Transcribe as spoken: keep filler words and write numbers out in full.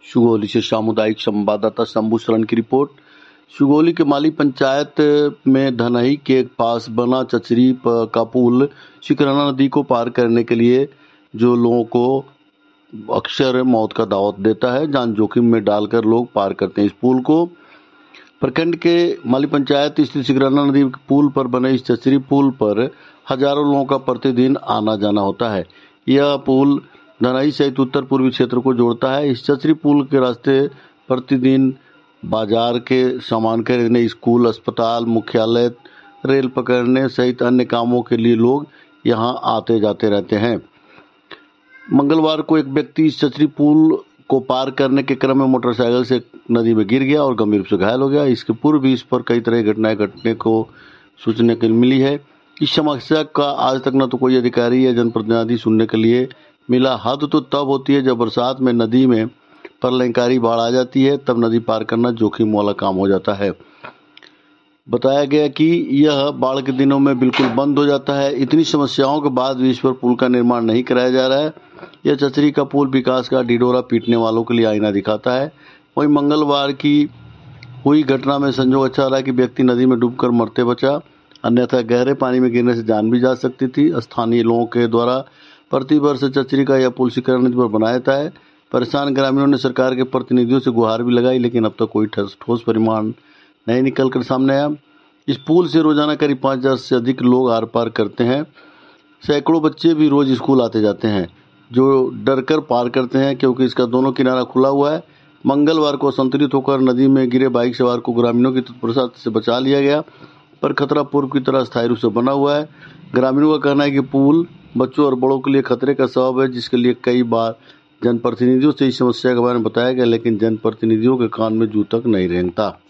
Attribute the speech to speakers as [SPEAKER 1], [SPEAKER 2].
[SPEAKER 1] सुगौली से सामुदायिक संवाददाता शंभू शरण की रिपोर्ट। सुगौली के माली पंचायत में धनही के पास बना चचरी का पुल सिकरना नदी को पार करने के लिए जो लोगों को अक्सर मौत का दावत देता है, जान जोखिम में डालकर लोग पार करते हैं इस पुल को। प्रखंड के माली पंचायत स्थित सिकरना नदी पुल पर बने इस चचरी पुल पर हजारों लोगों का प्रतिदिन आना जाना होता है। यह पुल धनही सहित उत्तर पूर्वी क्षेत्र को जोड़ता है। इस चचरी पुल के रास्ते प्रतिदिन बाजार के सामान खरीदने, स्कूल, अस्पताल, मुख्यालय, रेल पकड़ने सहित अन्य कामों के लिए लोग यहां आते जाते रहते हैं। मंगलवार को एक व्यक्ति इस चचरी पुल को पार करने के क्रम में मोटरसाइकिल से नदी में गिर गया और गंभीर रूप से घायल हो गया। इसके पूर्व भी इस पर कई तरह की घटनाएं घटने को सूचना के मिली है। इस समस्या का आज तक न तो कोई अधिकारी या जनप्रतिनिधि सुनने के लिए मिला। हद तो तब होती है जब बरसात में नदी में प्रलयंकारी बाढ़ आ जाती है, तब नदी पार करना जोखिम वाला काम हो जाता है। बताया गया कि यह बाढ़ के दिनों में बिल्कुल बंद हो जाता है। इतनी समस्याओं के बाद भी इस पर पुल का निर्माण नहीं कराया जा रहा है। यह चचरी का पुल विकास का ढिढोरा पीटने वालों के लिए आईना दिखाता है। वहीं मंगलवार की हुई घटना में संजोग अच्छा रहा कि व्यक्ति नदी में डूबकर मरते बचा, अन्यथा गहरे पानी में गिरने से जान भी जा सकती थी। स्थानीय लोगों के द्वारा प्रति वर्ष चचरी का यह पुल सिकरना नदी पर बनाया जाता है। परेशान ग्रामीणों ने सरकार के प्रतिनिधियों से गुहार भी लगाई, लेकिन अब तक कोई ठोस परिमाण नहीं निकल कर सामने आया। इस पुल से रोजाना करीब पाँच हजार से अधिक लोग आर पार करते हैं। सैकड़ों बच्चे भी रोज स्कूल आते जाते हैं, जो डर कर पार करते हैं क्योंकि इसका दोनों किनारा खुला हुआ है। मंगलवार को असंतुलित होकर नदी में गिरे बाइक सवार को ग्रामीणों की तत्परता से बचा लिया गया, पर खतरा पूर्व की तरह स्थायी रूप से बना हुआ है। ग्रामीणों का कहना है कि पुल बच्चों और बड़ों के लिए खतरे का सबब है, जिसके लिए कई बार जनप्रतिनिधियों से इस समस्या के बारे में बताया गया, लेकिन जनप्रतिनिधियों के कान में जू तक नहीं रेंगता।